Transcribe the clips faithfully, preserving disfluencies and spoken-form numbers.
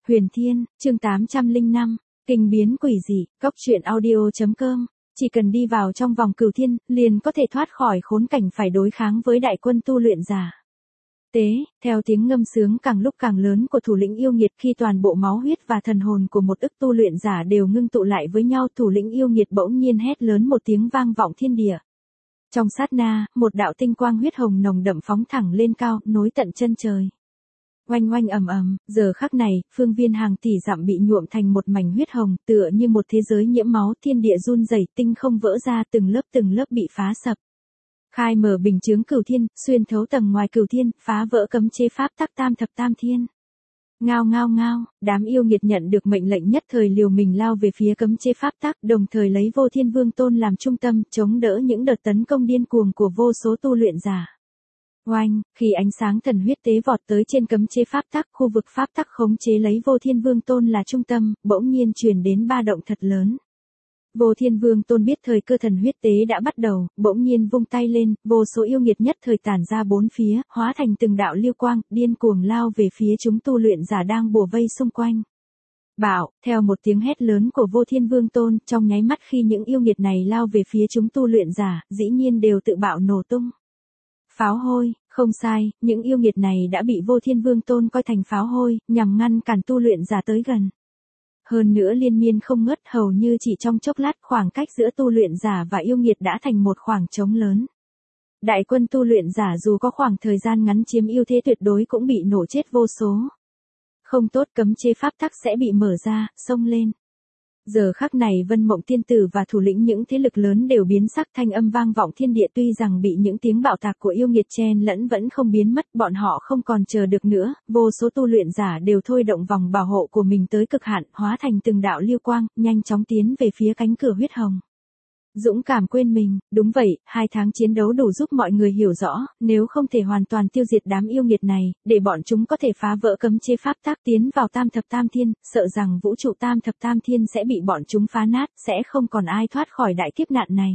Huyền Thiên, chương tám trăm lẻ năm, Kinh biến quỷ dị, cốc truyện audio.com. Chỉ cần đi vào trong vòng cửu thiên, liền có thể thoát khỏi khốn cảnh phải đối kháng với đại quân tu luyện giả. Tế, theo tiếng ngâm sướng càng lúc càng lớn của thủ lĩnh yêu nghiệt, khi toàn bộ máu huyết và thần hồn của một ức tu luyện giả đều ngưng tụ lại với nhau, thủ lĩnh yêu nghiệt bỗng nhiên hét lớn một tiếng vang vọng thiên địa. Trong sát na, một đạo tinh quang huyết hồng nồng đậm phóng thẳng lên cao, nối tận chân trời. Oanh oanh ầm ầm, giờ khắc này, phương viên hàng tỷ dặm bị nhuộm thành một mảnh huyết hồng, tựa như một thế giới nhiễm máu, thiên địa run rẩy, tinh không vỡ ra, từng lớp từng lớp bị phá sập. Khai mở bình chướng cửu thiên, xuyên thấu tầng ngoài cửu thiên, phá vỡ cấm chế pháp tắc tam thập tam thiên. Ngao ngao ngao, đám yêu nghiệt nhận được mệnh lệnh nhất thời liều mình lao về phía cấm chế pháp tắc, đồng thời lấy Vô Thiên Vương Tôn làm trung tâm, chống đỡ những đợt tấn công điên cuồng của vô số tu luyện giả. Oanh, khi ánh sáng thần huyết tế vọt tới trên cấm chế pháp tắc, khu vực pháp tắc khống chế lấy Vô Thiên Vương Tôn là trung tâm, bỗng nhiên truyền đến ba động thật lớn. Vô Thiên Vương Tôn biết thời cơ thần huyết tế đã bắt đầu, bỗng nhiên vung tay lên, vô số yêu nghiệt nhất thời tản ra bốn phía, hóa thành từng đạo lưu quang, điên cuồng lao về phía chúng tu luyện giả đang bủa vây xung quanh. Bạo, theo một tiếng hét lớn của Vô Thiên Vương Tôn, trong nháy mắt khi những yêu nghiệt này lao về phía chúng tu luyện giả, dĩ nhiên đều tự bạo nổ tung. Pháo hôi, không sai, những yêu nghiệt này đã bị Vô Thiên Vương Tôn coi thành pháo hôi, nhằm ngăn cản tu luyện giả tới gần. Hơn nữa liên miên không ngớt, hầu như chỉ trong chốc lát, khoảng cách giữa tu luyện giả và yêu nghiệt đã thành một khoảng trống lớn. Đại quân tu luyện giả dù có khoảng thời gian ngắn chiếm ưu thế tuyệt đối cũng bị nổ chết vô số. Không tốt, cấm chế pháp tắc sẽ bị mở ra, xông lên. Giờ khắc này Vân Mộng Tiên Tử và thủ lĩnh những thế lực lớn đều biến sắc, thanh âm vang vọng thiên địa, tuy rằng bị những tiếng bạo tạc của yêu nghiệt chen lẫn vẫn không biến mất, bọn họ không còn chờ được nữa, vô số tu luyện giả đều thôi động vòng bảo hộ của mình tới cực hạn, hóa thành từng đạo lưu quang, nhanh chóng tiến về phía cánh cửa huyết hồng. Dũng cảm quên mình, đúng vậy, hai tháng chiến đấu đủ giúp mọi người hiểu rõ, nếu không thể hoàn toàn tiêu diệt đám yêu nghiệt này, để bọn chúng có thể phá vỡ cấm chế pháp tắc tiến vào tam thập tam thiên, sợ rằng vũ trụ tam thập tam thiên sẽ bị bọn chúng phá nát, sẽ không còn ai thoát khỏi đại kiếp nạn này.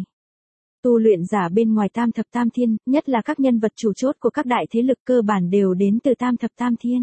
Tu luyện giả bên ngoài tam thập tam thiên, nhất là các nhân vật chủ chốt của các đại thế lực cơ bản đều đến từ tam thập tam thiên.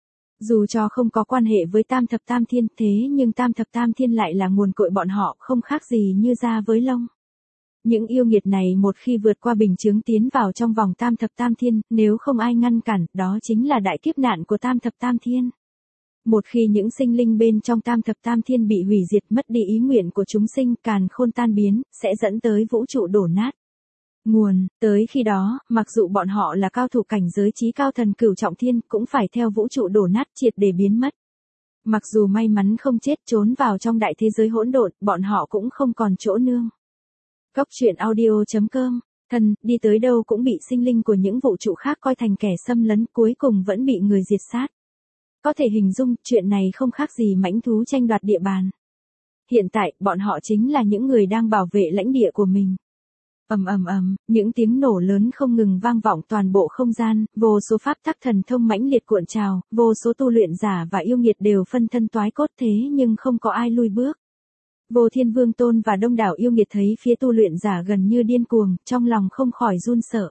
Dù cho không có quan hệ với tam thập tam thiên, thế nhưng tam thập tam thiên lại là nguồn cội bọn họ, không khác gì như da với lông. Những yêu nghiệt này một khi vượt qua bình chướng tiến vào trong vòng tam thập tam thiên, nếu không ai ngăn cản, đó chính là đại kiếp nạn của tam thập tam thiên. Một khi những sinh linh bên trong tam thập tam thiên bị hủy diệt, mất đi ý nguyện của chúng sinh, càn khôn tan biến, sẽ dẫn tới vũ trụ đổ nát. Nguồn, tới khi đó, mặc dù bọn họ là cao thủ cảnh giới chí cao thần cửu trọng thiên, cũng phải theo vũ trụ đổ nát triệt để biến mất. Mặc dù may mắn không chết trốn vào trong đại thế giới hỗn độn, bọn họ cũng không còn chỗ nương. Cốc truyện audio.com, thần, đi tới đâu cũng bị sinh linh của những vũ trụ khác coi thành kẻ xâm lấn, cuối cùng vẫn bị người diệt sát. Có thể hình dung, chuyện này không khác gì mãnh thú tranh đoạt địa bàn. Hiện tại, bọn họ chính là những người đang bảo vệ lãnh địa của mình. Ầm ầm ầm, những tiếng nổ lớn không ngừng vang vọng toàn bộ không gian, vô số pháp tắc thần thông mãnh liệt cuộn trào, vô số tu luyện giả và yêu nghiệt đều phân thân toái cốt, thế nhưng không có ai lui bước. Vô Thiên Vương Tôn và đông đảo yêu nghiệt thấy phía tu luyện giả gần như điên cuồng, trong lòng không khỏi run sợ.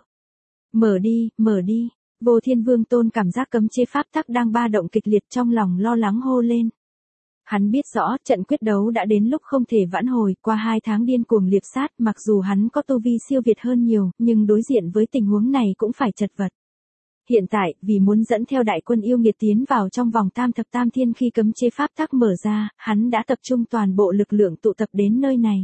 Mở đi, mở đi. Vô Thiên Vương Tôn cảm giác cấm chế pháp tắc đang ba động kịch liệt, trong lòng lo lắng hô lên. Hắn biết rõ, trận quyết đấu đã đến lúc không thể vãn hồi, qua hai tháng điên cuồng liệp sát, mặc dù hắn có tu vi siêu việt hơn nhiều, nhưng đối diện với tình huống này cũng phải chật vật. Hiện tại, vì muốn dẫn theo đại quân yêu nghiệt tiến vào trong vòng tam thập tam thiên khi cấm chế pháp tắc mở ra, hắn đã tập trung toàn bộ lực lượng tụ tập đến nơi này.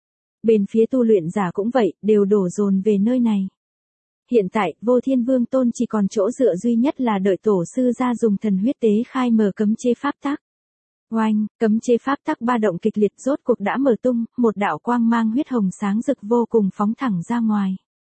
Bên phía tu luyện giả cũng vậy, đều đổ dồn về nơi này. Hiện tại, Vô Thiên Vương Tôn chỉ còn chỗ dựa duy nhất là đợi tổ sư ra dùng thần huyết tế khai mở cấm chế pháp tắc. Oanh, cấm chế pháp tắc ba động kịch liệt rốt cuộc đã mở tung, một đạo quang mang huyết hồng sáng rực vô cùng phóng thẳng ra ngoài.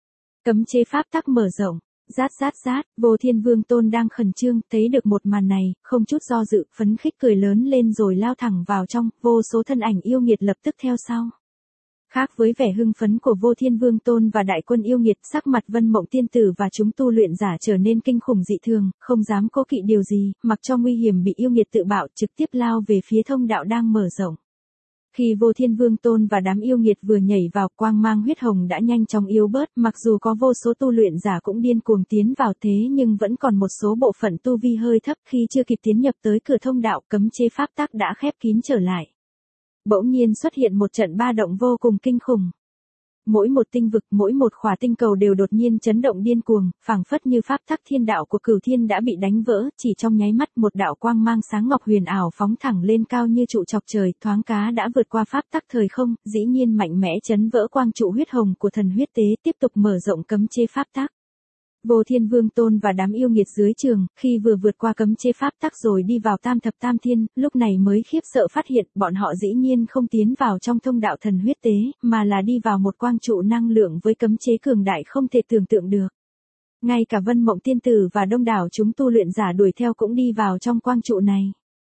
Cấm chế pháp tắc mở rộng, rát rát rát, Vô Thiên Vương Tôn đang khẩn trương, thấy được một màn này, không chút do dự, phấn khích cười lớn lên rồi lao thẳng vào trong, vô số thân ảnh yêu nghiệt lập tức theo sau. Khác với vẻ hưng phấn của Vô Thiên Vương Tôn và đại quân yêu nghiệt, sắc mặt Vân Mộng Tiên Tử và chúng tu luyện giả trở nên kinh khủng dị thường, không dám cố kỵ điều gì, mặc cho nguy hiểm bị yêu nghiệt tự bạo, trực tiếp lao về phía thông đạo đang mở rộng. Khi Vô Thiên Vương Tôn và đám yêu nghiệt vừa nhảy vào, quang mang huyết hồng đã nhanh chóng yếu bớt, mặc dù có vô số tu luyện giả cũng điên cuồng tiến vào thế nhưng vẫn còn một số bộ phận tu vi hơi thấp, khi chưa kịp tiến nhập tới cửa thông đạo, cấm chế pháp tắc đã khép kín trở lại. Bỗng nhiên xuất hiện một trận ba động vô cùng kinh khủng. Mỗi một tinh vực, mỗi một khỏa tinh cầu đều đột nhiên chấn động điên cuồng, phảng phất như pháp tắc thiên đạo của cửu thiên đã bị đánh vỡ, chỉ trong nháy mắt một đạo quang mang sáng ngọc huyền ảo phóng thẳng lên cao như trụ chọc trời, thoáng cá đã vượt qua pháp tắc thời không, dĩ nhiên mạnh mẽ chấn vỡ quang trụ huyết hồng của thần huyết tế, tiếp tục mở rộng cấm chế pháp tắc. Vô Thiên Vương Tôn và đám yêu nghiệt dưới trường, khi vừa vượt qua cấm chế pháp tắc rồi đi vào tam thập tam thiên, lúc này mới khiếp sợ phát hiện, bọn họ dĩ nhiên không tiến vào trong thông đạo thần huyết tế, mà là đi vào một quang trụ năng lượng với cấm chế cường đại không thể tưởng tượng được. Ngay cả Vân Mộng Tiên Tử và đông đảo chúng tu luyện giả đuổi theo cũng đi vào trong quang trụ này.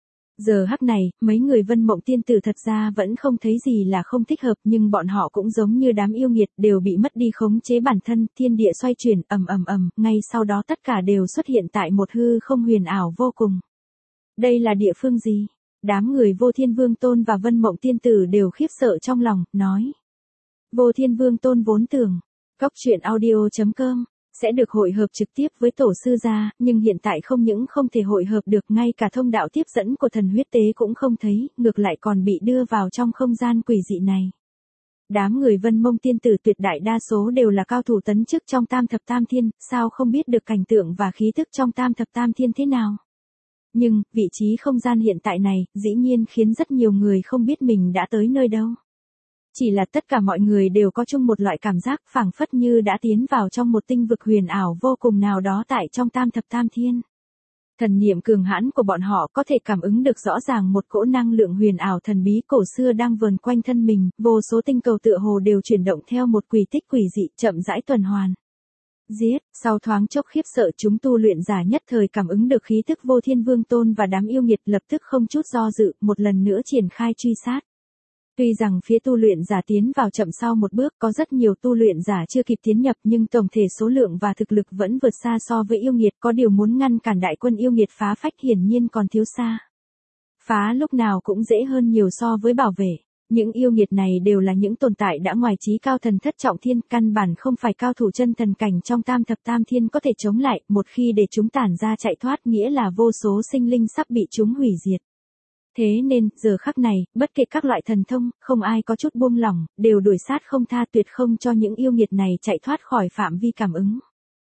Giờ hắc này, mấy người Vân Mộng Tiên Tử thật ra vẫn không thấy gì là không thích hợp, nhưng bọn họ cũng giống như đám yêu nghiệt, đều bị mất đi khống chế bản thân, thiên địa xoay chuyển, ầm ầm ầm, ngay sau đó tất cả đều xuất hiện tại một hư không huyền ảo vô cùng. Đây là địa phương gì? Đám người Vô Thiên Vương Tôn và Vân Mộng Tiên Tử đều khiếp sợ trong lòng, nói. Vô Thiên Vương Tôn vốn tưởng, Cốc Truyện Audio chấm com sẽ được hội hợp trực tiếp với tổ sư gia, nhưng hiện tại không những không thể hội hợp được, ngay cả thông đạo tiếp dẫn của thần huyết tế cũng không thấy, ngược lại còn bị đưa vào trong không gian quỷ dị này. Đám người Vân Mông Tiên Tử tuyệt đại đa số đều là cao thủ tấn chức trong tam thập tam thiên, sao không biết được cảnh tượng và khí thức trong tam thập tam thiên thế nào. Nhưng, vị trí không gian hiện tại này, dĩ nhiên khiến rất nhiều người không biết mình đã tới nơi đâu. Chỉ là tất cả mọi người đều có chung một loại cảm giác phảng phất như đã tiến vào trong một tinh vực huyền ảo vô cùng nào đó tại trong tam thập tam thiên. Thần niệm cường hãn của bọn họ có thể cảm ứng được rõ ràng một cỗ năng lượng huyền ảo thần bí cổ xưa đang vờn quanh thân mình, vô số tinh cầu tựa hồ đều chuyển động theo một quỹ tích quỷ dị chậm rãi tuần hoàn. Giết, sau thoáng chốc khiếp sợ chúng tu luyện giả nhất thời cảm ứng được khí tức Vô Thiên Vương Tôn và đám yêu nghiệt lập tức không chút do dự, một lần nữa triển khai truy sát. Tuy rằng phía tu luyện giả tiến vào chậm sau một bước, có rất nhiều tu luyện giả chưa kịp tiến nhập, nhưng tổng thể số lượng và thực lực vẫn vượt xa so với yêu nghiệt, có điều muốn ngăn cản đại quân yêu nghiệt phá phách hiển nhiên còn thiếu xa. Phá lúc nào cũng dễ hơn nhiều so với bảo vệ. Những yêu nghiệt này đều là những tồn tại đã ngoài trí cao thần thất trọng thiên, căn bản không phải cao thủ chân thần cảnh trong tam thập tam thiên có thể chống lại, một khi để chúng tản ra chạy thoát nghĩa là vô số sinh linh sắp bị chúng hủy diệt. Thế nên, giờ khắc này, bất kể các loại thần thông, không ai có chút buông lỏng, đều đuổi sát không tha, tuyệt không cho những yêu nghiệt này chạy thoát khỏi phạm vi cảm ứng.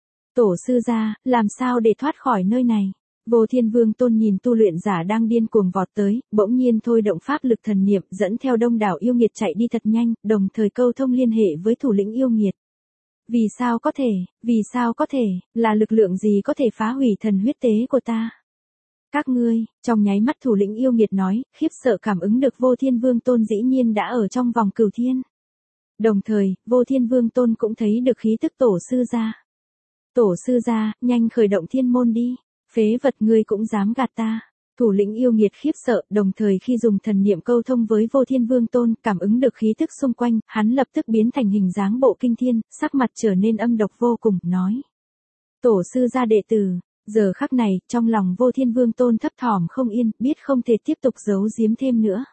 Tổ sư gia, làm sao để thoát khỏi nơi này? Vô Thiên Vương Tôn nhìn tu luyện giả đang điên cuồng vọt tới, bỗng nhiên thôi động pháp lực thần niệm dẫn theo đông đảo yêu nghiệt chạy đi thật nhanh, đồng thời câu thông liên hệ với thủ lĩnh yêu nghiệt. Vì sao có thể, vì sao có thể, là lực lượng gì có thể phá hủy thần huyết tế của ta? Các ngươi, trong nháy mắt thủ lĩnh yêu nghiệt nói, khiếp sợ cảm ứng được Vô Thiên Vương Tôn dĩ nhiên đã ở trong vòng cửu thiên. Đồng thời, Vô Thiên Vương Tôn cũng thấy được khí tức tổ sư gia. Tổ sư gia, nhanh khởi động thiên môn đi, phế vật ngươi cũng dám gạt ta. Thủ lĩnh yêu nghiệt khiếp sợ, đồng thời khi dùng thần niệm câu thông với Vô Thiên Vương Tôn, cảm ứng được khí tức xung quanh, hắn lập tức biến thành hình dáng bộ kinh thiên, sắc mặt trở nên âm độc vô cùng, nói. Tổ sư gia đệ tử. Giờ khắc này, trong lòng Vô Thiên Vương Tôn thấp thỏm không yên, biết không thể tiếp tục giấu giếm thêm nữa.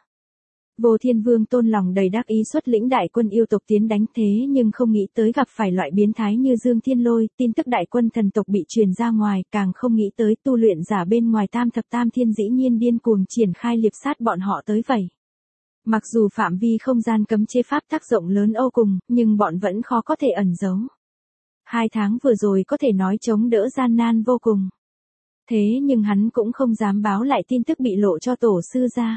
Vô Thiên Vương Tôn lòng đầy đắc ý xuất lĩnh đại quân yêu tộc tiến đánh, thế nhưng không nghĩ tới gặp phải loại biến thái như Dương Thiên Lôi, tin tức đại quân thần tộc bị truyền ra ngoài, càng không nghĩ tới tu luyện giả bên ngoài tam thập tam thiên dĩ nhiên điên cuồng triển khai liệp sát bọn họ tới vậy. Mặc dù phạm vi không gian cấm chế pháp tác rộng lớn ô cùng, nhưng bọn vẫn khó có thể ẩn giấu. Hai tháng vừa rồi có thể nói chống đỡ gian nan vô cùng. Thế nhưng hắn cũng không dám báo lại tin tức bị lộ cho tổ sư gia.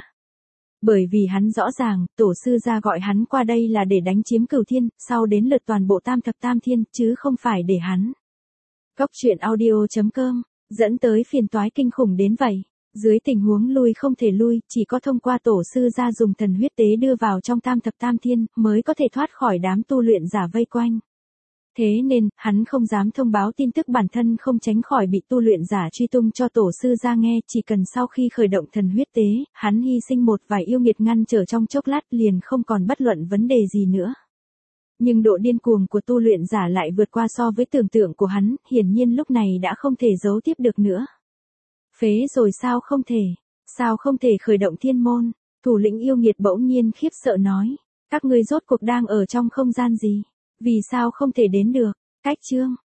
Bởi vì hắn rõ ràng, tổ sư gia gọi hắn qua đây là để đánh chiếm cửu thiên, sau đến lượt toàn bộ tam thập tam thiên, chứ không phải để hắn. Cốc Truyện Audio chấm com, dẫn tới phiền toái kinh khủng đến vậy. Dưới tình huống lui không thể lui, chỉ có thông qua tổ sư gia dùng thần huyết tế đưa vào trong tam thập tam thiên, mới có thể thoát khỏi đám tu luyện giả vây quanh. Thế nên, hắn không dám thông báo tin tức bản thân không tránh khỏi bị tu luyện giả truy tung cho tổ sư ra nghe, chỉ cần sau khi khởi động thần huyết tế, hắn hy sinh một vài yêu nghiệt ngăn trở trong chốc lát liền không còn bất luận vấn đề gì nữa. Nhưng độ điên cuồng của tu luyện giả lại vượt qua so với tưởng tượng của hắn, hiển nhiên lúc này đã không thể giấu tiếp được nữa. Phế rồi sao không thể, sao không thể khởi động thiên môn, Thủ lĩnh yêu nghiệt bỗng nhiên khiếp sợ nói. Các ngươi rốt cuộc đang ở trong không gian gì? Vì sao không thể đến được? Cách chương.